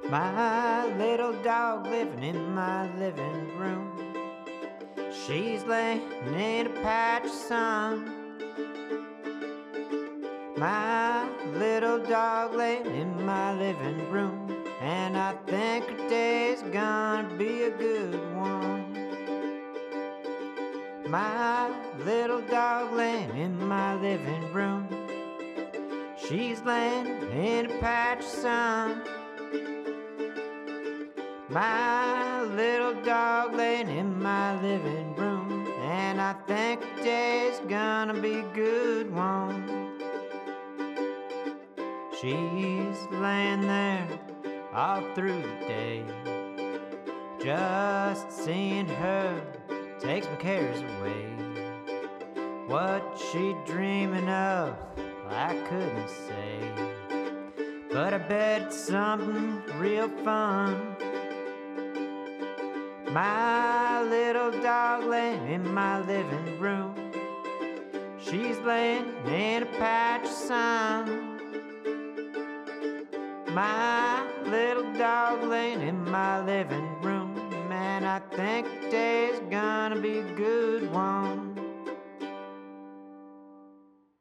My little dog living in my living room. She's laying in a patch of sun. My little dog laying in my living room, and I think her day's gonna be a good one. My little dog laying in my living room. She's laying in a patch of sun. My little dog laying in my living room, and I think today's gonna be a good one. She's laying there all through the day. Just seeing her takes my cares away. What she dreaming of, I couldn't say, but I bet it's something real fun. My little dog laying in my living room. She's laying in a patch of sun. My little dog laying in my living room, man, I think today's gonna be a good one.